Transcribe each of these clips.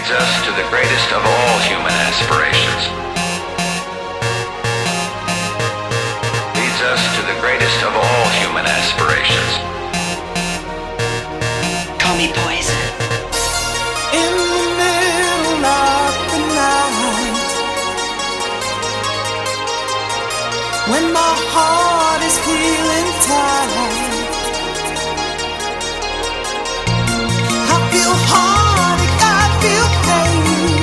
leads us to the greatest of all human aspirations. Leads us to the greatest of all human aspirations. Call me poison. In the middle of the night, when my heart is feeling tight, I feel heartache, I feel pain.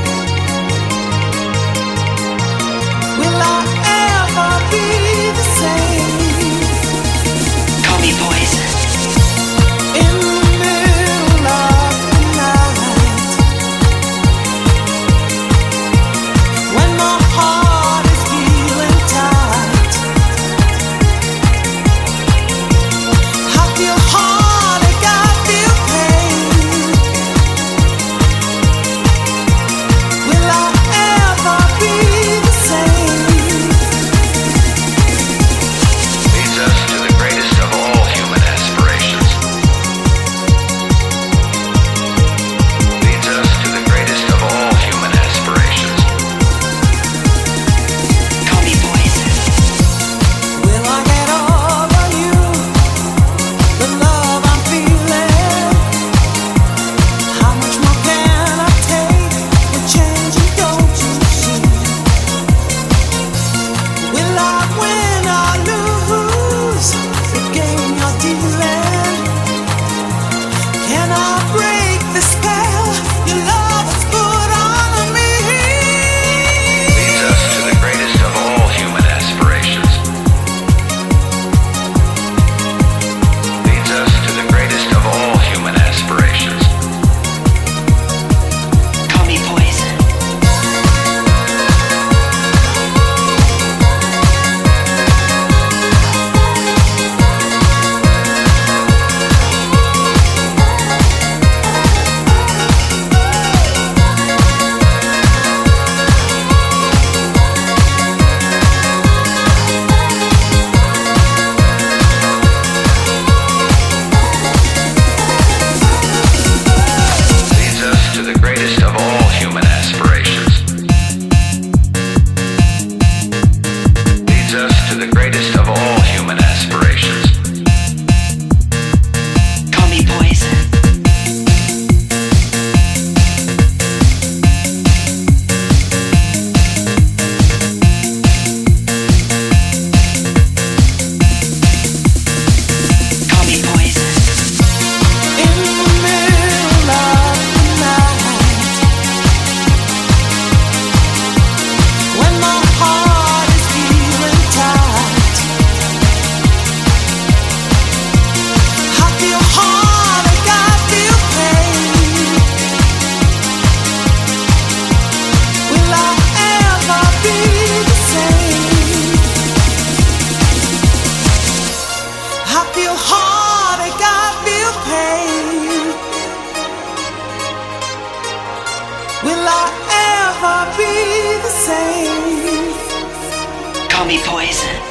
Will I ever be the same? Call me poison. In the middle of the night, when my heart is feeling tight, I feel heartache, I feel pain. Will I ever be the same? Leads us to the greatest of all human aspirations. Leads us to the greatest of all human aspirations. Call me poison. Will I get over you? The love I'm feeling. How much more can I take? We're changing, don't you see? Will I win or lose the game you're dealing? Can I break the spell your love has put on me? Leads us to the greatest of all human aspirations. Leads us to the greatest of all human aspirations. Call me poison. Leads us to the greatest of all human aspirations. Leads us to the greatest of all human aspirations. Call me poison. Call me poison. In the middle of the night, when my heart is feeling tight, I feel heartache, I feel pain. Will I ever be the same? I feel heartache, I feel pain. Will I ever be the same? Call me poison.